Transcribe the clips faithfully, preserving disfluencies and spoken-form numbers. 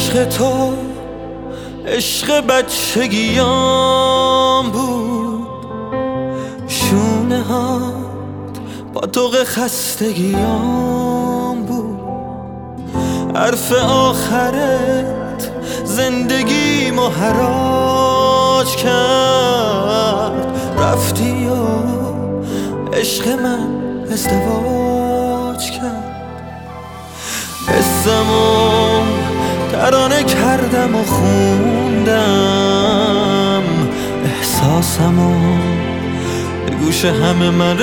عشق تو عشق بچگیام بود، شونه ها با دوغ خستگیام بود، حرف آخرت زندگیمو حراج کرد، رفتی و عشق من ازدواج کرد. حسمو ترانه کردم و خوندم، احساسمو به گوش همه من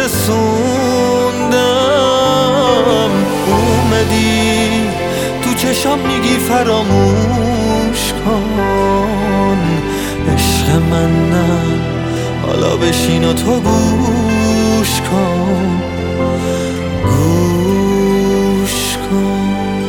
رسوندم. اومدی تو چشام میگی فراموش کن، عشق من نه حالا بشین و تو گوش کن، گوش کن.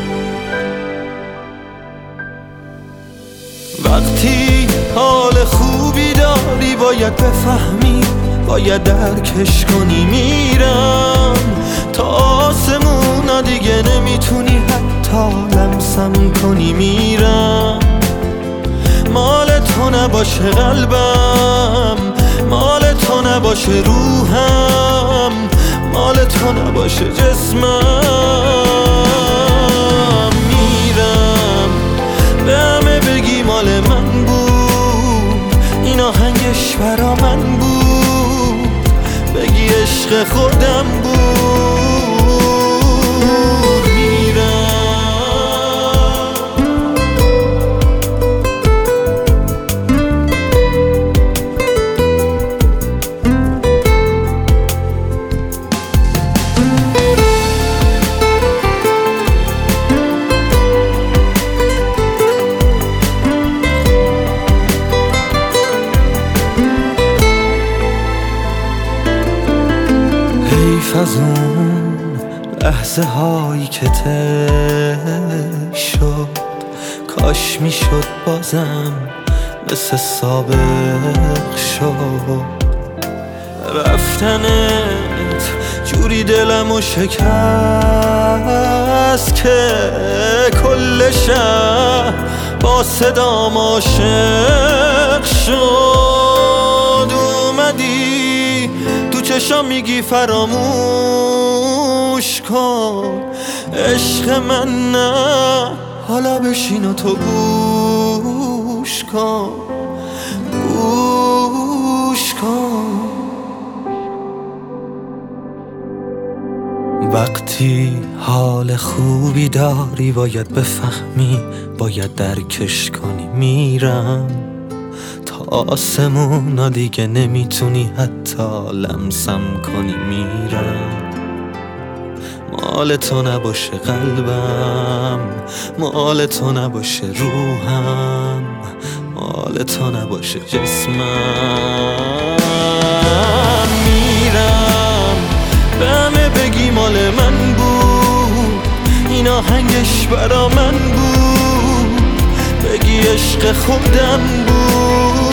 وقتی حال خوبی داری باید بفهمی، باید درکش کنی. میرم تا آسمونا دیگه نمیتونی حتی لمسم کنی. میرم مال تو نباشه قلبم، مال تو نباشه روحم، مال تو نباشه جسمم. میرم به همه بگی مال من بود، این آهنگش برا من بود، بگی عشق خودم بود. حیف از اون لحظه هایی که ته شد، کاش میشد بازم مثل سابق شد. رفتنت جوری دلمو شکست که کل شهر با صدام عاشق شد. اومدی تو چشام میگی فراموش کن، عشق من نه حالا بشین و تو گوش کن، گوش کن. وقتی حال خوبی داری باید بفهمی، باید درکش کنی. میرم تا آسمونا دیگه نمیتونی حتی لمسم کنی. میرم مال تو نباشه قلبم، مال تو نباشه روحم، مال تو نباشه جسمم. میرم به همه بگی مال من بود، این آهنگش برا من بود، بگی عشق خودم بود.